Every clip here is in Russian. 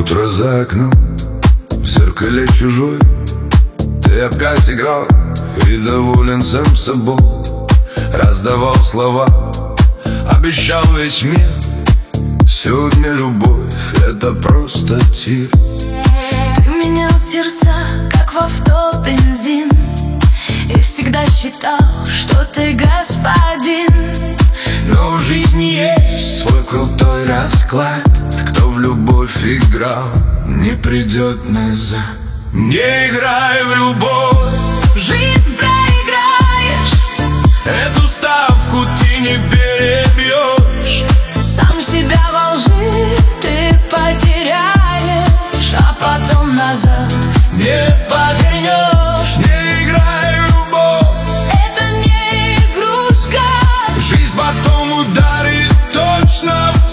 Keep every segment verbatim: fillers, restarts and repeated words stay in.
Утро за окном, в зеркале чужой. Ты опять играл и доволен сам собой. Раздавал слова, обещал весь мир. Сегодня любовь — это просто тир. Ты менял сердца, как в авто бензин, и всегда считал, что ты господин. Но в жизни есть свой крутой расклад. Кто в любовь играл, не придет назад. Не играй в любовь, Жизнь проиграешь, эту ставку ты не перебьешь. сам себя во лжи ты потеряешь, а потом назад Не повернешь. Не играй в любовь, это не игрушка. жизнь потом ударит точно в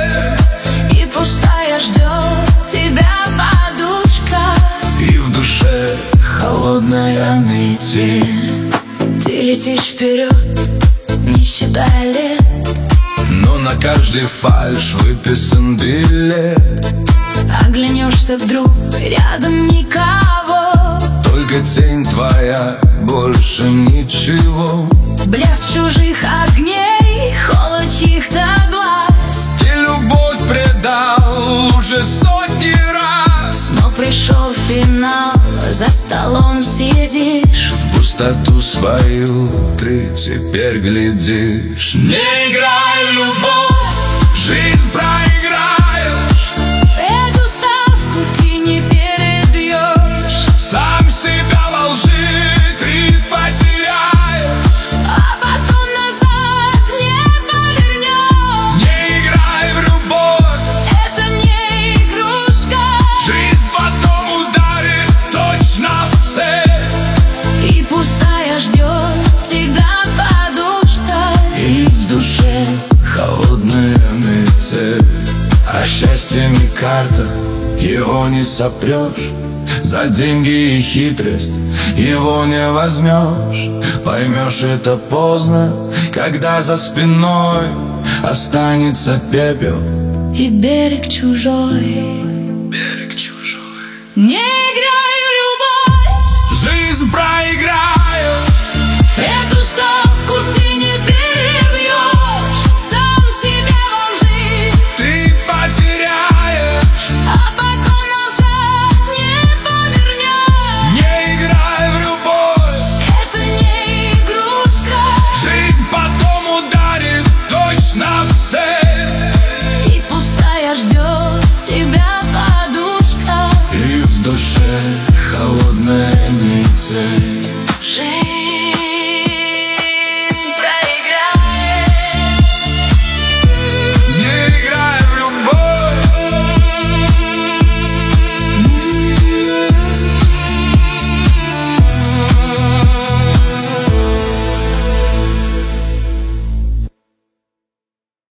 цель. И пустая ждет тебя подушка, И в душе холодная метель. ты летишь вперед, не считая лет. Но на каждый фальш выписан билет. Оглянешься вдруг, рядом никого. Только тень твоя, больше ничего. Блеск чужих огней, холод чьих-то глаз. Ты любовь предал уже сотни раз. Но пришел финал, за столом сидишь. В пустоту свою ты теперь глядишь. Не играй в любовь, жизнь проиграешь. Эту ставку ты не перебьешь, Сам себя во лжи ты потеряешь. а потом назад не повернешь. Не играй в любовь, Это не игрушка. жизнь потом ударит точно в цель. И пустая ждет тебя подушка, И в душе холодная метель. А счастье не карта, его не сопрешь. За деньги и хитрость его не возьмешь. Поймешь это поздно, когда за спиной останется пепел. и берег чужой. Берег чужой. Не играй в любовь, Жизнь проиграешь, эту ставку ты не перебьешь. Сам себя во лжи, ты потеряешь. а потом назад не повернешь. Не играй в любовь, Это не игрушка. жизнь потом ударит точно в цель. И пустая ждет тебя подушка, И в душе холодная метель.